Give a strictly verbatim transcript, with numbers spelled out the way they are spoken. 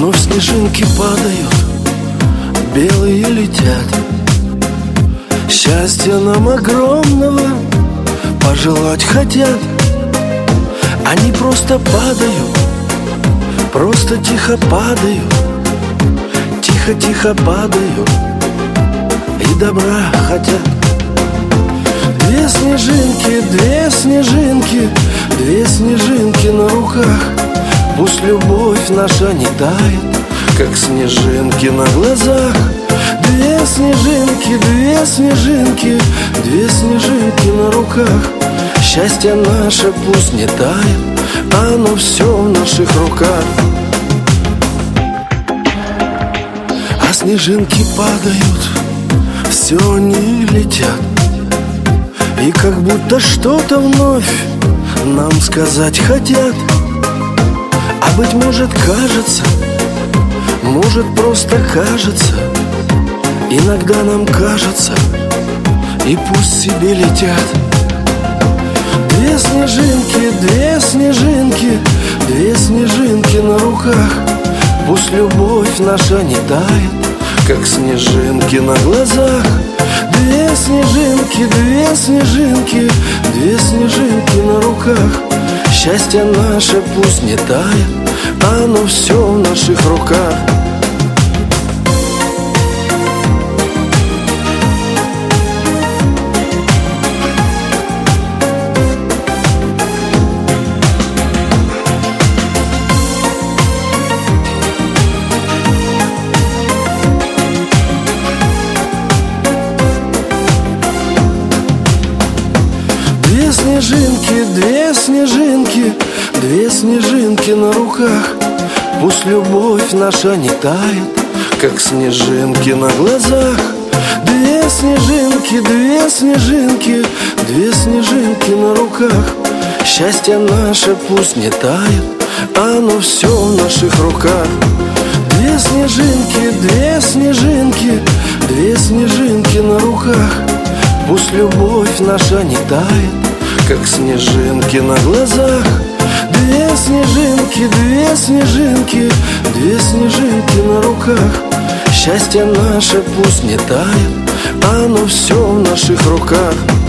Вновь снежинки падают, белые летят. Счастья нам огромного пожелать хотят. Они просто падают, просто тихо падают, тихо-тихо падают и добра хотят. Две снежинки, две снежинки, две снежинки на руках. Пусть любовь наша не тает, как снежинки на глазах. Две снежинки, две снежинки, две снежинки на руках. Счастье наше пусть не тает, оно все в наших руках. А снежинки падают, все они летят. И как будто что-то вновь нам сказать хотят. А быть может кажется, может просто кажется, иногда нам кажется, и пусть себе летят. Две снежинки, две снежинки, две снежинки на руках. Пусть любовь наша не тает, как снежинки на глазах. Две снежинки, две снежинки, две снежинки на руках. Счастье наше пусть не тает, оно все в наших руках. Две снежинки, две снежинки, две снежинки на руках. Пусть любовь наша не тает, как снежинки на глазах. Две снежинки, две снежинки, две снежинки на руках. Счастье наше пусть не тает, оно все в наших руках. Две снежинки, две снежинки, две снежинки на руках. Пусть любовь наша не тает, как снежинки на глазах. Две снежинки, две снежинки, две снежинки на руках. Счастье наше пусть не тает, оно все в наших руках.